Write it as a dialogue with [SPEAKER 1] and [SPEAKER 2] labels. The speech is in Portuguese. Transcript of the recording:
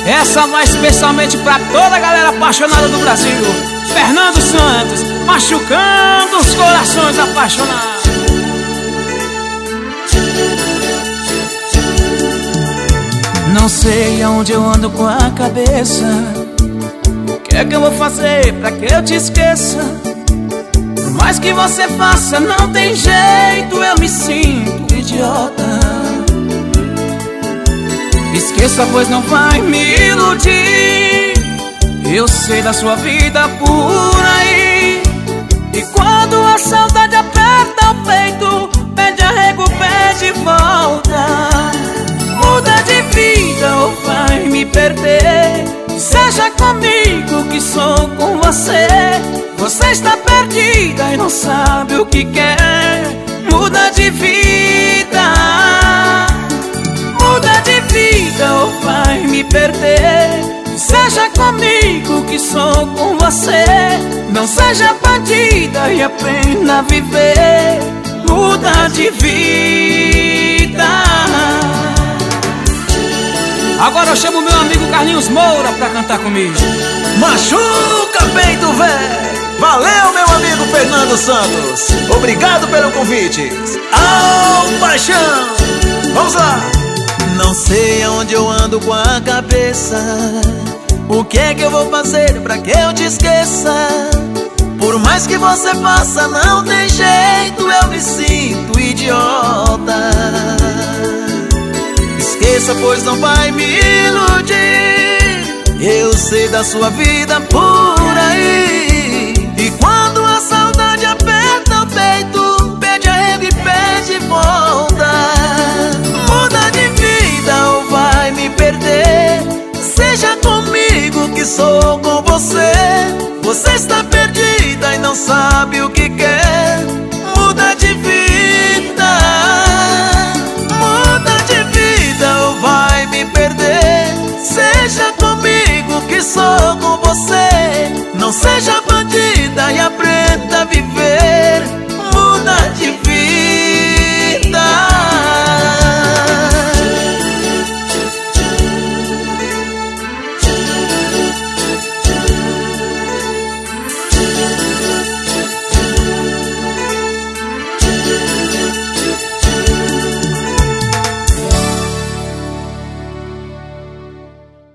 [SPEAKER 1] Essa vai especialmente pra toda a galera apaixonada do Brasil. Fernando Santos, machucando os corações apaixonados. Não sei aonde eu ando com a cabeça. O que é que eu vou fazer pra que eu te esqueça? Por mais que você faça, não tem jeito, eu me sinto idiota. Esqueça, pois não vai me iludir. Eu sei da sua vida por aí. E quando a saudade aperta o peito, pede arrego, pede volta. Muda de vida ou vai me perder. Seja comigo que sou com você. Você está perdida e não sabe o que quer. Muda de vida. Muda de vida ou vai me perder. Seja comigo que sou com você. Não seja bandida e aprenda a viver. Muda de vida. Agora eu chamo meu amigo Carlinhos Moura pra cantar comigo.
[SPEAKER 2] Machuca peito, véi. Valeu, meu amigo Fernando Santos. Obrigado pelo convite. Ao paixão. Vamos lá. Não sei aonde eu ando com a cabeça. O que é que eu vou fazer pra que eu te esqueça? Por mais que você faça, não tem jeito, eu me sinto idiota. Esqueça, pois não vai me iludir. Eu sei da sua vida por aí. E quando a saudade aperta o peito, pede arrego e pede volta. Muda de vida ou vai me perder. Seja comigo que sou com você. Você está perdida e não sabe o que quer. Muda de vida. Muda de vida ou vai me perder. Seja comigo que sou com você. Não seja bandida e aprenda a viver.